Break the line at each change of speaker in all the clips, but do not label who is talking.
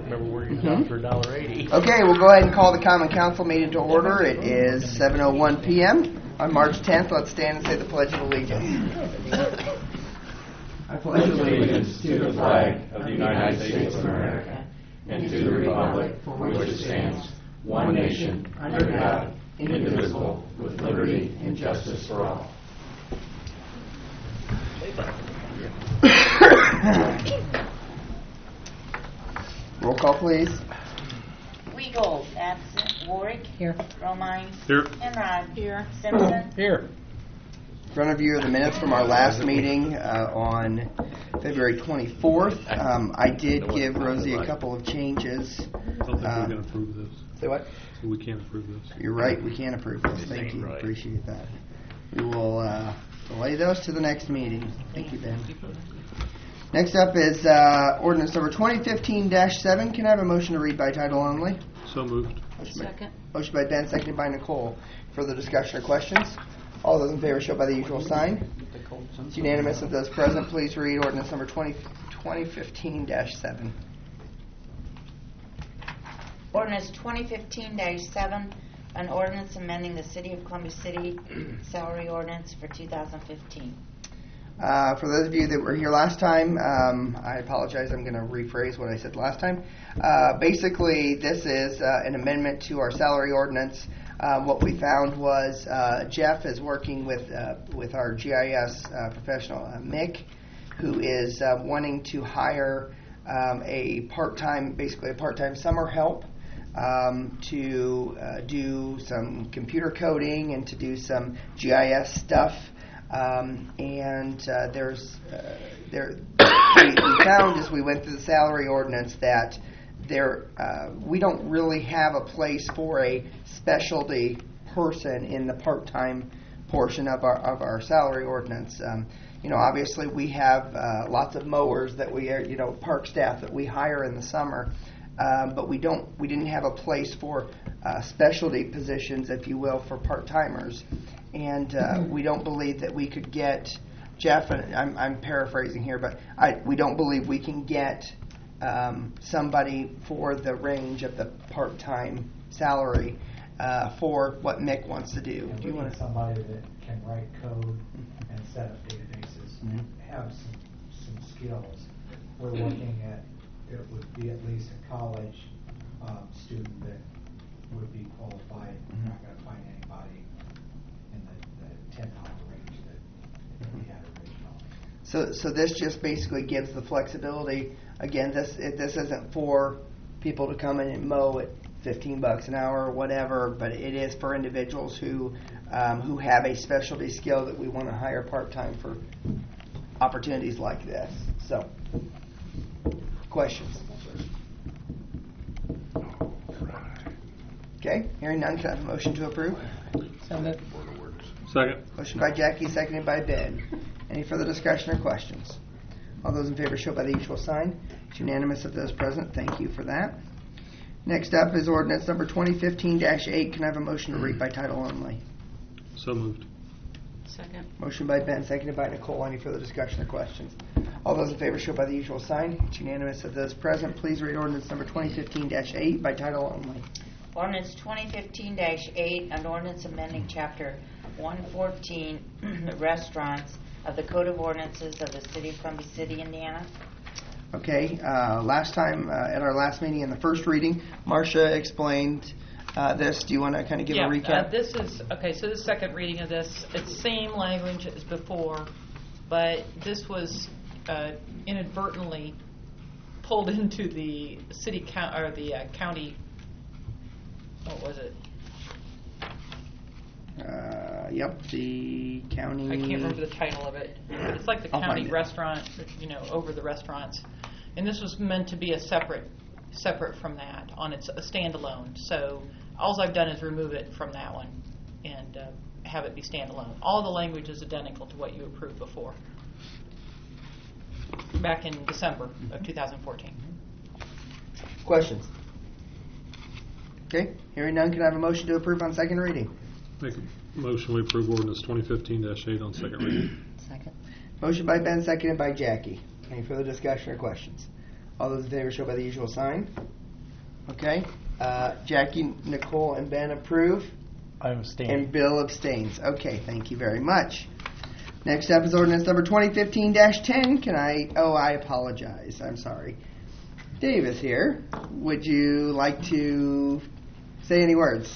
remember where you got for $1.80.
Okay, we'll go ahead and call the Common Council meeting to order. It is 7:01 p.m. on March 10th. Let's stand and say the Pledge of Allegiance.
I pledge allegiance to the flag of the United States of America and to the republic for which it stands, one nation, under God, indivisible, with liberty and justice for all.
Roll call, please.
Weigel, absent. Warwick.
Here.
Romine.
Here.
Enrod. Here. Simpson.
Here.
In front of you are the minutes from our last meeting on February 24th. I did give Rosie a couple of changes.
I don't think we can approve this.
Say what?
So we can't approve this.
You're right, we can approve this. Thank you. Appreciate that. We will delay those to the next meeting. Thank you, Ben. Next up is ordinance number 2015-7. Can I have a motion to read by title only?
So moved.
Second.
Motion by Ben, seconded by Nicole. Further discussion or questions? All those in favor show by the usual sign. It's unanimous of those present. Please read ordinance number 2015-7.
Ordinance 2015-7, an ordinance amending the City of Columbia City salary ordinance for 2015.
For those of you that were here last time, I apologize. I'm going to rephrase what I said last time. Basically, this is an amendment to our salary ordinance. What we found was Jeff is working with our GIS professional, Mick, who is wanting to hire a part-time summer help to do some computer coding and to do some GIS stuff. We found as we went through the salary ordinance that we don't really have a place for a specialty person in the part-time portion of our salary ordinance. Obviously we have lots of mowers that we park staff that we hire in the summer, but we didn't have a place for specialty positions, if you will, for part-timers. And we don't believe that we could get Jeff, and I'm paraphrasing here, but we don't believe we can get somebody for the range of the part-time salary for what Mick wants to do.
Do you want somebody that can write code and set up databases, have some skills? We're looking at, it would be at least a college student that would be qualified. We're not going to find anybody in the $10 range that we had originally.
So this just basically gives the flexibility. Again, this isn't for people to come in and mow at $15 an hour or whatever, but it is for individuals who have a specialty skill that we want to hire part-time for opportunities like this. So, questions? Okay, hearing none, can I have a motion to approve?
Second.
Motion by Jackie, seconded by Ben. Any further discussion or questions? All those in favor show by the usual sign. It's unanimous of those present. Thank you for that. Next up is ordinance number 2015-8. Can I have a motion to read by title only?
So moved.
Second.
Motion by Ben, seconded by Nicole. Any further discussion or questions? All those in favor show by the usual sign. It's unanimous of those present. Please read ordinance number 2015-8 by title only.
Ordinance 2015-8, an ordinance amending Chapter 114, restaurants of the Code of Ordinances of the City of Columbia City, Indiana.
Okay, last time at our last meeting in the first reading, Marcia explained this. Do you want to kind of give a recap?
This is, okay, so the second reading of this, it's same language as before, but this was inadvertently pulled into the county, what was it?
Yep, the county.
I can't remember the title of it. It's like the county restaurant, over the restaurants. And this was meant to be a separate from that, a standalone. So all I've done is remove it from that one and have it be standalone. All the language is identical to what you approved before, back in December of 2014.
Questions? Okay, hearing none, can I have a motion to approve on second reading?
Make a motion we approve ordinance 2015-8 on second reading.
Second.
Motion by Ben, seconded by Jackie. Any further discussion or questions? All those in favor show by the usual sign. Okay. Jackie, Nicole, and Ben approve.
I abstain.
And Bill abstains. Okay, thank you very much. Next up is ordinance number 2015-10. I apologize. I'm sorry. Dave is here. Would you like to say any words?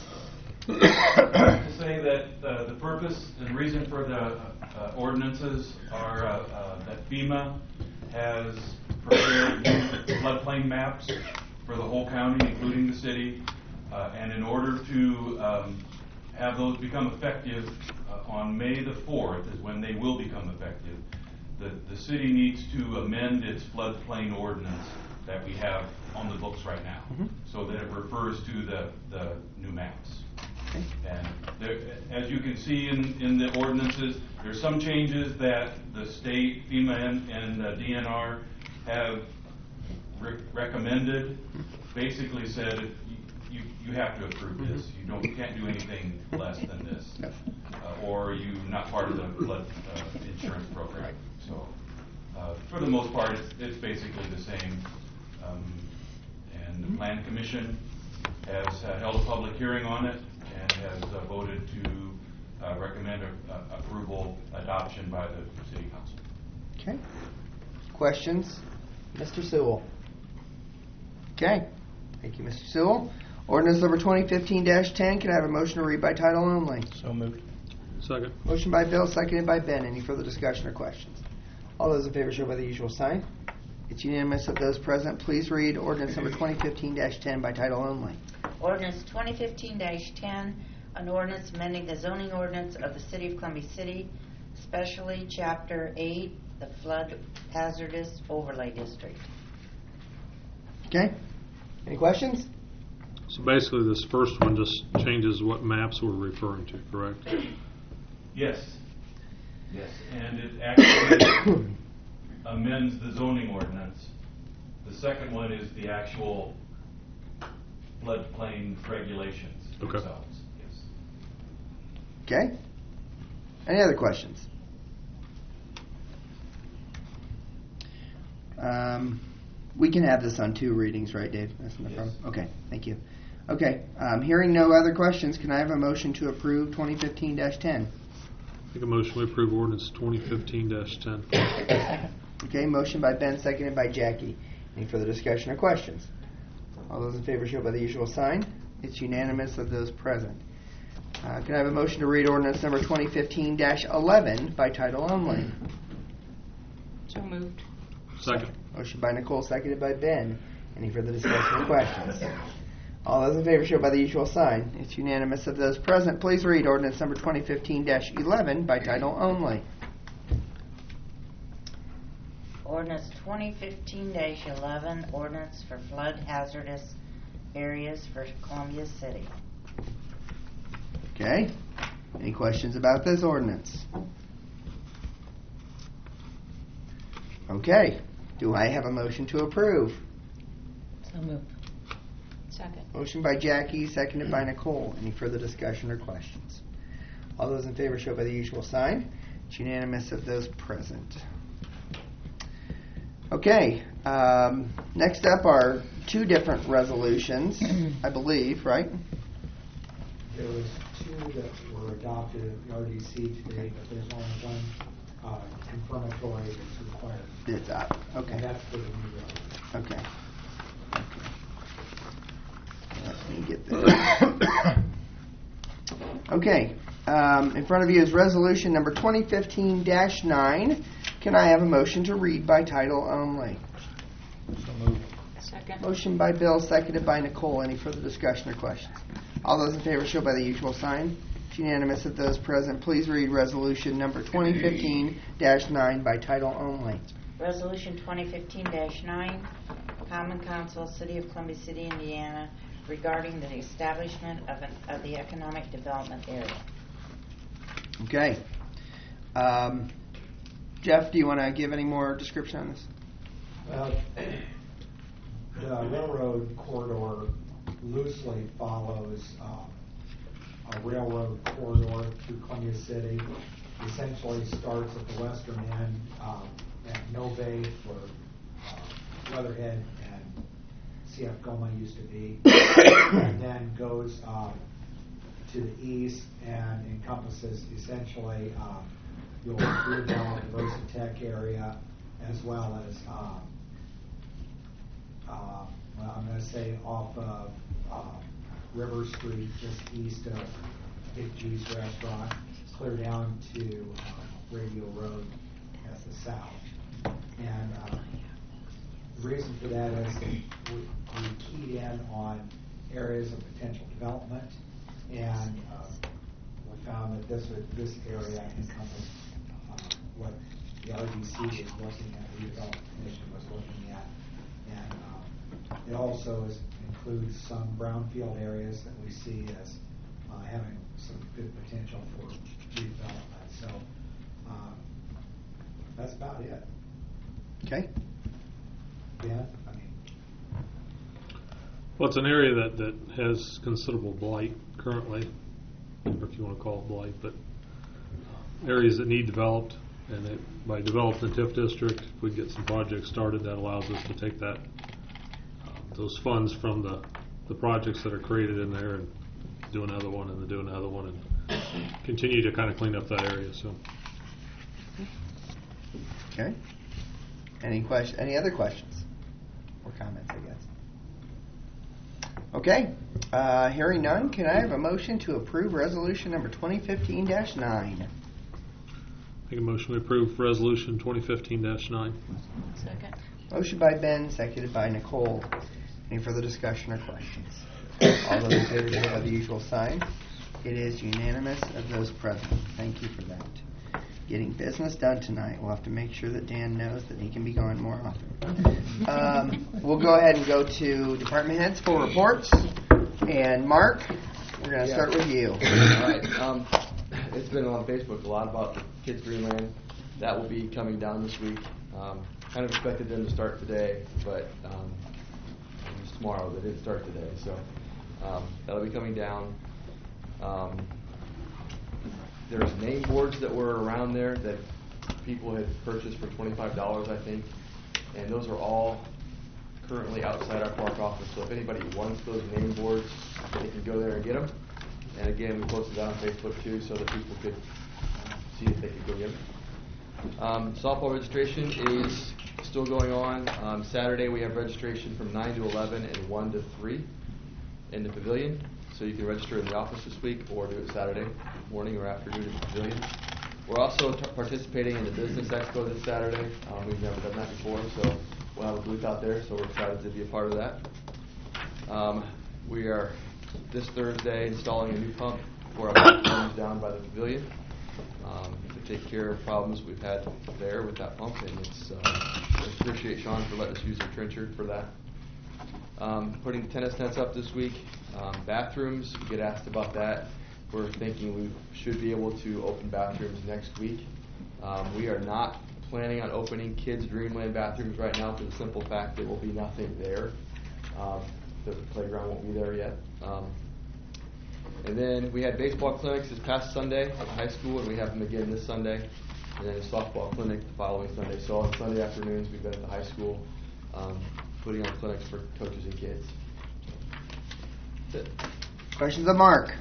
To say that the purpose and reason for the ordinances are that FEMA has prepared floodplain maps for the whole county, including the city, and in order to have those become effective on May the 4th is when they will become effective. The city needs to amend its floodplain ordinance that we have on the books right now, so that it refers to the new maps.
Okay.
And there, as you can see in the ordinances, there's some changes that the state, FEMA, and DNR have recommended. Basically said you have to approve this. You can't do anything less than this, or you're not part of the flood insurance program. So for the most part, it's basically the same. And the Plan Commission has held a public hearing on it and has voted to recommend approval, adoption by the City Council.
Okay. Questions? Mr. Sewell. Okay. Thank you, Mr. Sewell. Ordinance number 2015-10. Can I have a motion to read by title only?
So moved.
Second.
Motion by Bill, seconded by Ben. Any further discussion or questions? All those in favor show by the usual sign. It's unanimous of those present. Please read ordinance number 2015-10 by title only.
Ordinance 2015-10, an ordinance amending the zoning ordinance of the City of Columbia City, especially Chapter 8, the Flood Hazardous Overlay District.
Okay. Any questions?
So basically, this first one just changes what maps we're referring to, correct?
Yes. Yes. And it actually amends the zoning ordinance. The second one is the actual floodplain regulations themselves. Yes.
Okay. Any other questions? We can have this on 2 readings, right, Dave? That's no problem. Okay, thank you. Okay, hearing no other questions, can I have a motion to approve 2015-10?
Make a motion to approve ordinance 2015-10.
Okay, motion by Ben, seconded by Jackie. Any further discussion or questions? All those in favor show by the usual sign. It's unanimous of those present. Can I have a motion to read ordinance number 2015-11 by title only?
So moved.
Second.
Motion by Nicole, seconded by Ben. Any further discussion or questions? All those in favor show by the usual sign. It's unanimous of those present. Please read ordinance number 2015-11 by title only.
Ordinance 2015-11, ordinance for flood hazardous areas for Columbia City.
Okay. Any questions about this ordinance? Okay. Do I have a motion to approve?
So moved. Second.
Motion by Jackie, seconded by Nicole. Any further discussion or questions? All those in favor show by the usual sign. It's unanimous of those present. Okay. Next up are 2 different resolutions, I believe, right?
There was 2 that were adopted at the RDC today, but there's only one confirmatory that's required.
It's up.
And
Okay.
that's for the new road.
Okay. Let me get there. Okay. In front of you is resolution number 2015-9. Can I have a motion to read by title only?
So moved.
Second.
Motion by Bill, seconded by Nicole. Any further discussion or questions? All those in favor show by the usual sign. It's unanimous of those present. Please read resolution number 2015-9 by title only.
Resolution 2015-9, Common Council, City of Columbia City, Indiana, regarding the establishment of the Economic Development Area.
Okay. Jeff, do you want to give any more description on this?
The railroad corridor loosely follows a railroad corridor through Columbia City. Essentially starts at the western end at Novae for Weatherhead and CF Goma used to be, and then goes to the east and encompasses essentially your Blue Bell and Versatech area, as well as well, I'm going to say off of River Street, just east of Big G's restaurant, clear down to Radio Road as the south. And the reason for that is we keyed in on areas of potential development, and we found that this area encompassed what the RDC was looking at, the Redevelopment Commission was looking at, and it also includes some brownfield areas that we see as having some good potential for redevelopment. So that's about it.
Okay.
Yeah, I mean,
Well, it's an area that has considerable blight currently, if you want to call it blight, but areas that need developed, and by developing the TIF district, if we get some projects started, that allows us to take that those funds from the projects that are created in there and do another one and then do another one and continue to kind of clean up that area. So.
Okay. Any other questions or comments, I guess? Okay. Hearing none, can I have a motion to approve resolution number 2015-9?
Make a motion to approve resolution 2015-9.
Second.
Motion by Ben, seconded by Nicole. Any further discussion or questions? All those in favor say by the usual sign. It is unanimous of those present. Thank you for that. Getting business done tonight. We'll have to make sure that Dan knows that he can be gone more often. We'll go ahead and go to department heads for reports. And Mark, we're going to start with you.
All right. It's been on Facebook a lot about the Kids Dreamland. That will be coming down this week. Kind of expected them to start today, but it was tomorrow. They didn't start today, so that'll be coming down. There's name boards that were around there that people had purchased for $25, I think, and those are all currently outside our park office. So if anybody wants those name boards, they can go there and get them. And again, we posted that on Facebook too, so that people could see if they could go get them. Softball registration is still going on. Saturday we have registration from 9 to 11 and 1 to 3 in the pavilion. So you can register in the office this week or do it Saturday morning or afternoon in the pavilion. We're also participating in the Business Expo this Saturday. We've never done that before, so we'll have a booth out there, so we're excited to be a part of that. We are this Thursday installing a new pump for our bathrooms down by the pavilion to take care of problems we've had there with that pump, and I appreciate Sean for letting us use their trencher for that. Putting tennis nets up this week. Bathrooms, we get asked about that. We're thinking we should be able to open bathrooms next week. We are not planning on opening Kids Dreamland bathrooms right now for the simple fact there will be nothing there. The playground won't be there yet. And then we had baseball clinics this past Sunday at the high school, and we have them again this Sunday. And then a softball clinic the following Sunday. So on Sunday afternoons, we've been at the high school putting on clinics for coaches and kids. That's it.
Questions of Mark?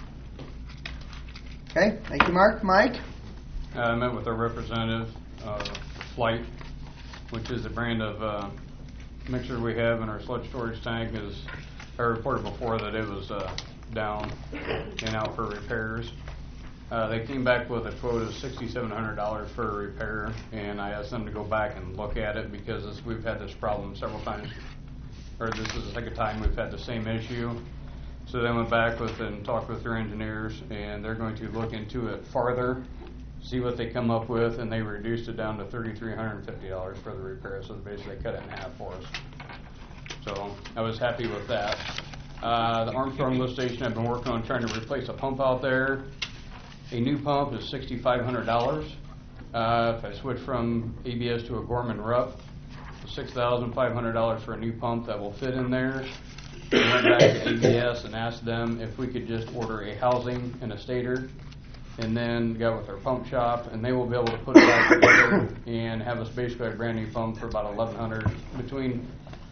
Okay, thank you, Mark. Mike?
I met with a representative of Flight, which is a brand of mixture we have in our sludge storage tank. I reported before that it was down and out for repairs. They came back with a quote of $6,700 for a repair, and I asked them to go back and look at it because we've had this problem several times, or this is the second time we've had the same issue. So they went back and talked with their engineers, and they're going to look into it farther, see what they come up with, and they reduced it down to $3,350 for the repair, so they basically cut it in half for us. So I was happy with that. The Armstrong lift station, I've been working on trying to replace a pump out there. A new pump is $6,500. If I switch from ABS to a Gorman Rupp, $6,500 for a new pump that will fit in there. We went back to ABS and asked them if we could just order a housing and a stator, and then got with our pump shop, and they will be able to put it back together and have us basically a brand new pump for about $1,100, between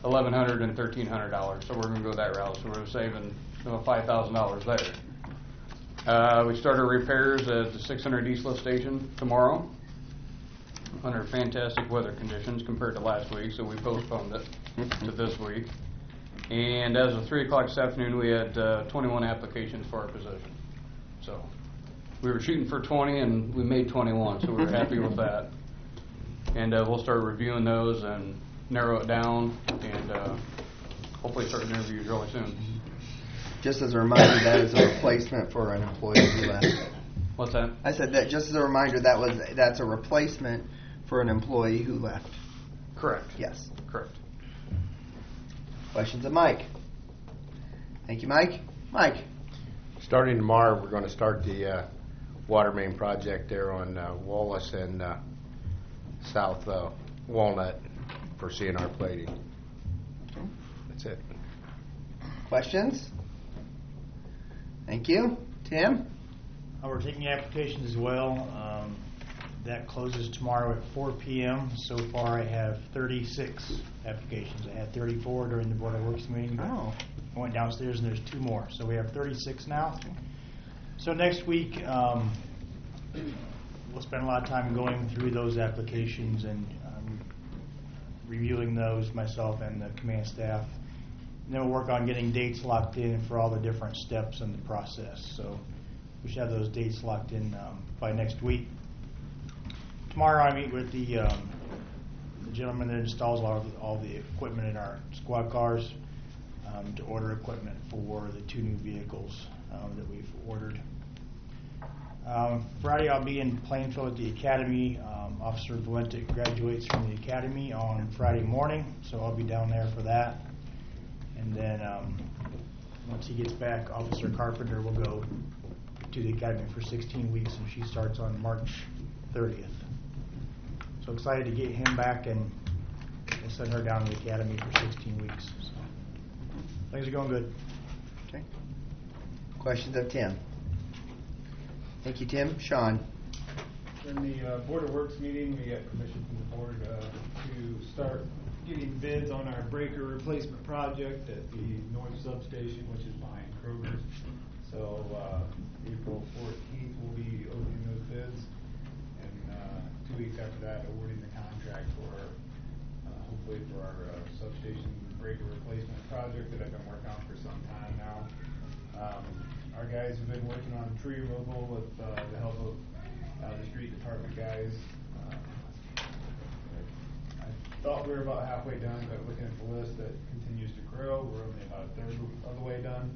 $1,100 and $1,300. So we're going to go that route. So we're saving $5,000 there. We started repairs at the 600 East Lift Station tomorrow under fantastic weather conditions compared to last week, so we postponed it to this week. And as of 3 o'clock this afternoon, we had 21 applications for our position. So we were shooting for 20, and we made 21, so we were happy with that. And we'll start reviewing those and narrow it down, and hopefully start interviews really soon.
Just as a reminder, that is a replacement for an employee who left.
What's that?
I said that just as a reminder, that's a replacement for an employee who left.
Correct.
Yes.
Correct.
Questions of Mike? Thank you, Mike. Mike?
Starting tomorrow, we're going to start the water main project there on Wallace and South Walnut for CNR plating. That's it.
Questions? Thank you. Tim?
We're taking applications as well. That closes tomorrow at 4 p.m. So far, I have 36 applications. I had 34 during the Board of Works meeting. But I went downstairs and there's 2 more. So we have 36 now. So next week, we'll spend a lot of time going through those applications and reviewing those, myself and the command staff. And then we'll work on getting dates locked in for all the different steps in the process. So we should have those dates locked in by next week. Tomorrow I meet with the gentleman that installs all the equipment in our squad cars to order equipment for the 2 new vehicles that we've ordered. Friday I'll be in Plainfield at the Academy. Officer Valentic graduates from the Academy on Friday morning, so I'll be down there for that. And then once he gets back, Officer Carpenter will go to the Academy for 16 weeks, and she starts on March 30th. So excited to get him back, and we'll send her down to the Academy for 16 weeks. So things are going good.
Okay. Questions of Tim? Thank you, Tim. Sean?
In the Board of Works meeting, we got permission from the board to start getting bids on our breaker replacement project at the North Substation, which is behind Kroger's. So April 14th, we'll be opening those bids. 2 weeks after that, awarding the contract for, hopefully for our substation breaker replacement project that I've been working on for some time now. Our guys have been working on tree removal with the help of the street department guys. I thought we were about halfway done, but looking at the list, that continues to grow. We're only about a third of the way done.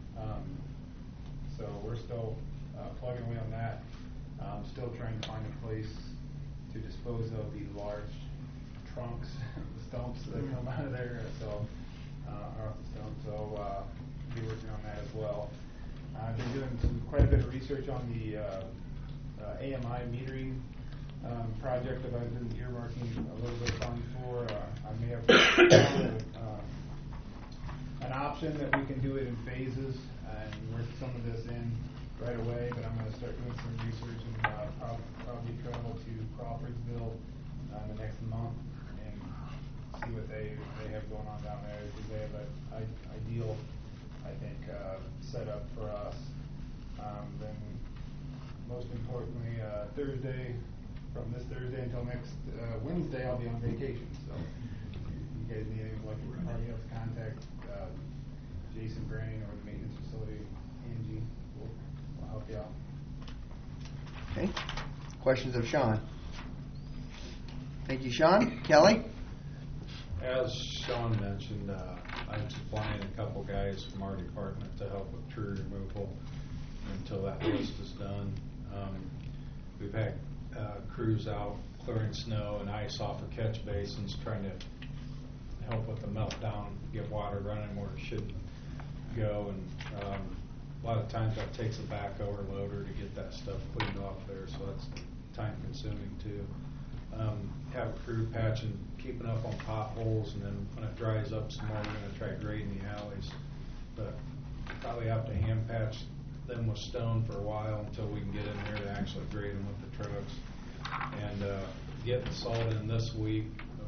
So we're still plugging away on that. Still trying to find a place to dispose of the large trunks, the stumps that come out of there, so off the stump. So be working on that as well. I've been doing quite a bit of research on the AMI metering project that I've been earmarking a little bit of funds for. I may have found an option that we can do it in phases and work some of this in right away, but I'm going to start doing some research and probably travel to Crawfordsville the next month and see what they have going on down there, because they have an ideal, I think, setup for us. Then most importantly, from this Thursday until next Wednesday, I'll be on vacation. So if you guys need anybody else, contact Jason Brain or the maintenance facility, Angie. We'll help you out.
Okay. Questions of Sean? Thank you, Sean. Kelly?
As Sean mentioned, I'm supplying a couple guys from our department to help with tree removal until that list is done. We've had crews out clearing snow and ice off of catch basins, trying to help with the meltdown, get water running where it should go. And a lot of times that takes a backhoe or loader to get that stuff cleaned off there, so that's time consuming too. Have a crew patching, keeping up on potholes, and then when it dries up some more, we're going to try grading the alleys. But probably have to hand patch them with stone for a while until we can get in there to actually grade them with the trucks. And getting salt in this week,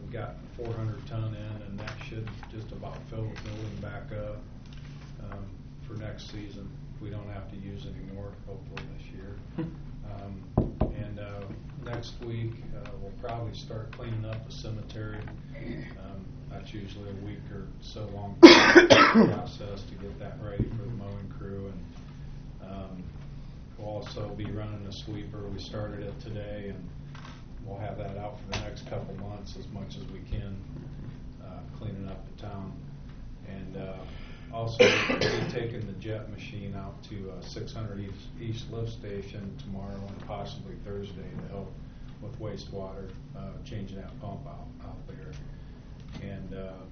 we got 400 ton in, and that should just about fill the building back up for next season. We don't have to use any more, hopefully, this year. And next week, we'll probably start cleaning up the cemetery. That's usually a week or so long process to get that ready for the mowing crew. And we'll also be running a sweeper. We started it today, and we'll have that out for the next couple months as much as we can, cleaning up the town. And also, we'll be taking the jet machine out to 600 East Lift Station tomorrow and possibly Thursday to help with wastewater, changing that pump out there. And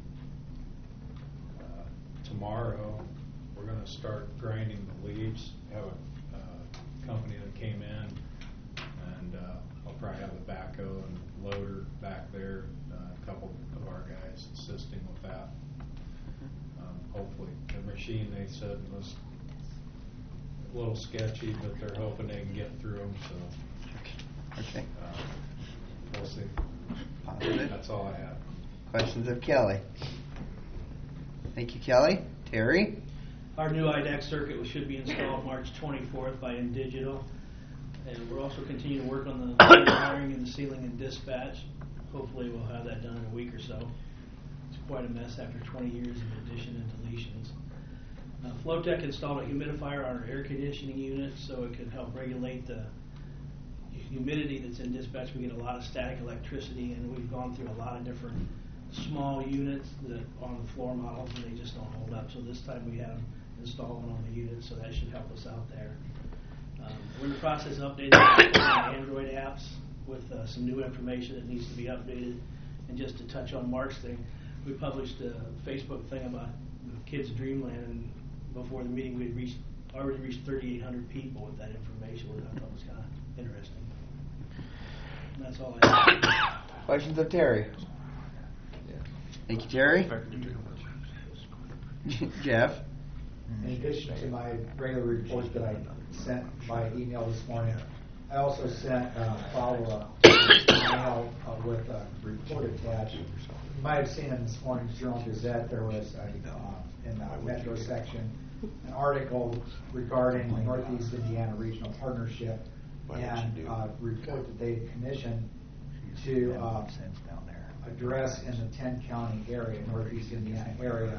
tomorrow, we're going to start grinding the leaves. Have a company that came in, and I'll probably have the backhoe and loader back there. A couple of our guys assisting with that. Hopefully, the machine, they said, was a little sketchy, but they're hoping they can get through them. So,
Okay.
We'll see.
Positive.
That's all I have.
Questions of Kelly? Thank you, Kelly. Terry?
Our new IDAC circuit should be installed March 24th by InDigital. And we're also continuing to work on the wiring and the ceiling and dispatch. Hopefully we'll have that done in a week or so. It's quite a mess after 20 years of addition and deletions. Flowtech installed a humidifier on our air conditioning unit so it can help regulate the humidity that's in dispatch. We get a lot of static electricity, and we've gone through a lot of different small units that on the floor models, and they just don't hold up. So this time we had them install one on the unit, so that should help us out there. We're in the process of updating the Android apps with some new information that needs to be updated. And just to touch on Mark's thing, we published a Facebook thing about Kids Dreamland, and before the meeting we had already reached 3,800 people with that information, which I thought was kind of interesting. And that's all I have.
Questions of Terry? Thank you, Terry. Jeff?
In addition to my regular report that I sent by email this morning, I also sent a follow-up email with a report attached. You might have seen in this morning's Journal Gazette, there was in the Metro section an article regarding the Northeast Indiana Regional Partnership and a report that they had commissioned to address in the 10-county area, Northeast Indiana area,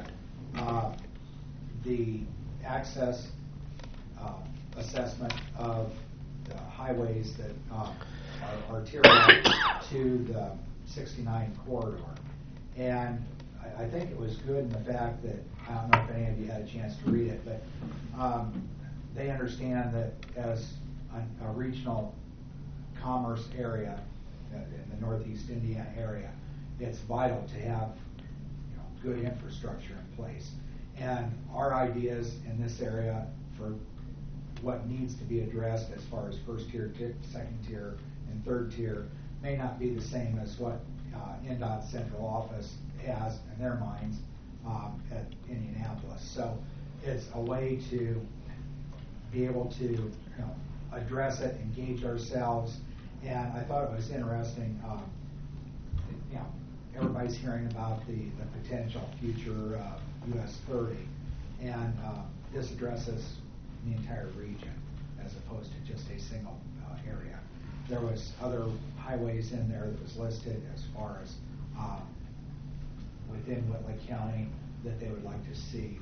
the access assessment of the highways that are arterial to the 69 corridor. And I think it was good in the fact that, I don't know if any of you had a chance to read it, but they understand that as a regional commerce area in the Northeast Indiana area, it's vital to have good infrastructure in place. And our ideas in this area for what needs to be addressed as far as first tier, second tier, and third tier may not be the same as what NDOT's central office has in their minds at Indianapolis. So it's a way to be able to address it, engage ourselves, and I thought it was interesting. Everybody's hearing about the potential future US 30, and this addresses the entire region as opposed to just a single area. There was other highways in there that was listed as far as within Whitley County that they would like to see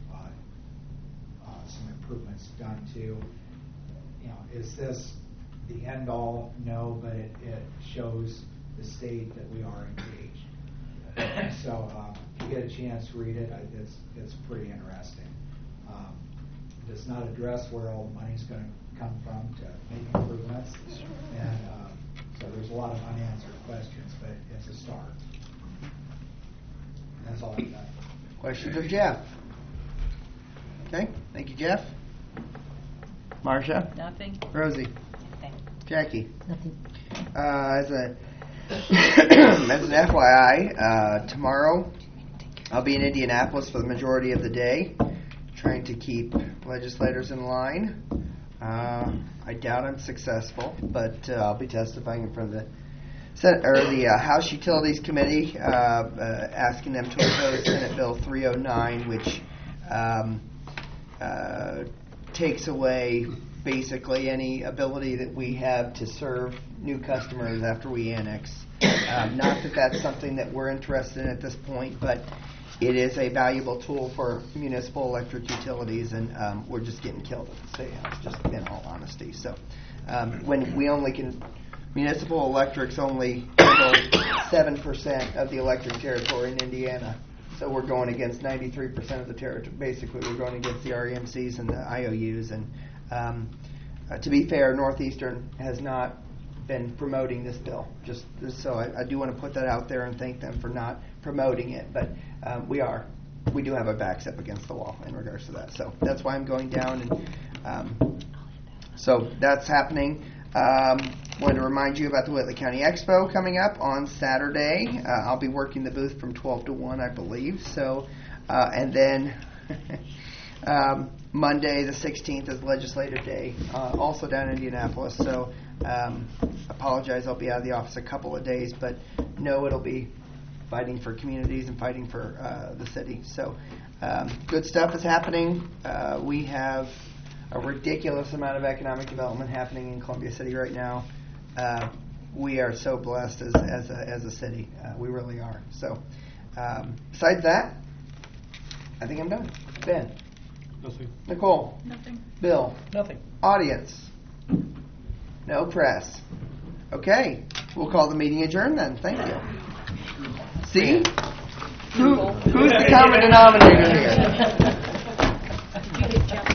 some improvements done to. Is this the end all? No, but it shows the state that we are engaged. So if you get a chance to read it, it's pretty interesting. It does not address where all the money's going to come from to make improvements, and so there's a lot of unanswered questions, but it's a start. And that's all I've got.
Questions of Jeff? Okay, thank you, Jeff. Marcia?
Nothing.
Rosie?
Nothing.
Jackie? Nothing. As an FYI, tomorrow I'll be in Indianapolis for the majority of the day, trying to keep legislators in line. I doubt I'm successful, but I'll be testifying in front of the House Utilities Committee, asking them to oppose Senate Bill 309, which takes away basically any ability that we have to serve new customers after we annex. Not that that's something that we're interested in at this point, but it is a valuable tool for municipal electric utilities, and we're just getting killed at the State House, just in all honesty. So when we only can, municipal electrics only handle 7% of the electric territory in Indiana. So we're going against 93% of the territory. Basically, we're going against the REMCs and the IOUs. And to be fair, Northeastern has not been promoting this bill. Just so I do want to put that out there and thank them for not promoting it. But we do have our backs up against the wall in regards to that. So that's why I'm going down. And so that's happening. Wanted to remind you about the Whitley County Expo coming up on Saturday. I'll be working the booth from 12 to 1, I believe. So, and then Monday the 16th is Legislative Day, also down in Indianapolis. So, apologize, I'll be out of the office a couple of days, but no, it'll be fighting for communities and fighting for the city. So, good stuff is happening. We have a ridiculous amount of economic development happening in Columbia City right now. We are so blessed as a city. We really are. So, besides that, I think I'm done. Ben?
Nothing.
Nicole?
Nothing.
Bill?
Nothing.
Audience? No press. Okay. We'll call the meeting adjourned then. Thank you. See? Who's the common denominator here?